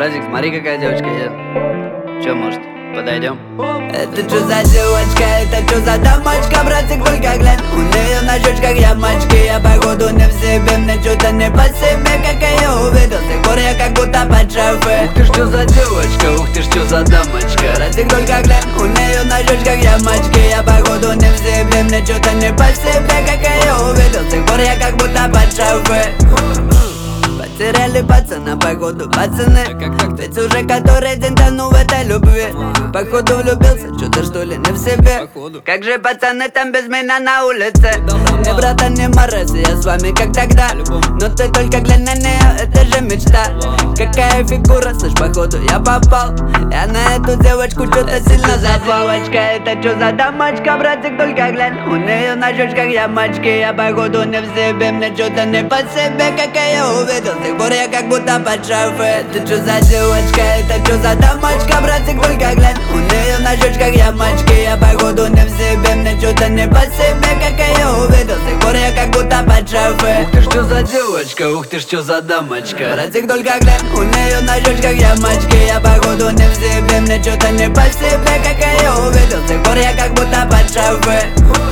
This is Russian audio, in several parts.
Братик, смотри, какая девочка едет. Че, может, подойдем? Это что за девочка, это что за дамочка? Братик, только глянь, у нее на щечках ямочки. Я походу не в себе, мне что-то не по себе. Как я ее увидел, с тех пор я как будто под шофе. Ух ты, что за девочка, ух ты, что за дамочка. Братик, только глянь, у нее на щечках ямочки. Я походу не в себе, мне что-то не по себе. Как я ее увидел, с тех пор я как будто под шофе. Потеряли пацана, походу, пацаны. Ведь уже который день тону в этой любви. Походу влюбился, что-то что ли не в себе. Как же пацаны там без меня на улице? Не братан, не морайся, я с вами как тогда. Но ты только глянь на нее, это же мечта. Какая фигура, слышь, походу я попал. Я на эту девочку что-то сильно запал. Девочка, это что за дамочка, братик, только глянь. У нее на щечках ямочки. Я походу не в себе, мне что-то не по себе. Как я ее увидел, с тех пор я как будто под шофе. Это что за девочка, это что за дамочка, братик, только глянь. У нее на щечках ямочки. Я походу не в себе, мне что-то не по себе. Как я ее увидел, с тех пор я как будто под шофе. Ух ты, что за девочка, ух ты, что за дамочка. Братик, только глянь, у нее на щечках ямочки. Я походу не в себе, мне что-то не по себе. Как я ее увидел, с тех пор я как будто под шофе.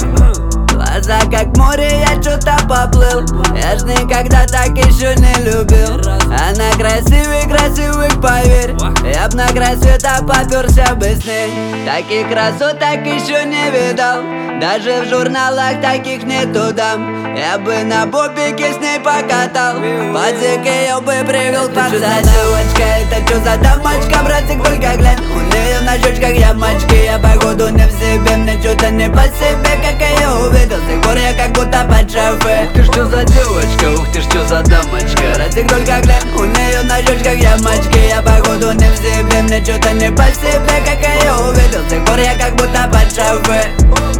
Глаза как море, я что-то поплыл. Я ж никогда так еще не любил. Она красивый, красивых, поверь. Я б на край света попёрся бы с ней. Таких красоток еще не видал. Даже в журналах таких нету дам. Я бы на бобике с ней покатал. Пацик ее бы привел к пацанам. Девочка, это что за дамочка, братик, только глянь. У нее на щечках ямочки. Я походу не в себе, мне что-то не по себе. Как я ее увидел, с тех пор я как будто под шофе. Ух ты, что за девочка, ух ты, что за дамочка. Братик, только глянь, у нее на щечках ямочки. Я походу не в себе, мне что-то не по себе. Как я ее увидел, с тех пор я как будто под шофе.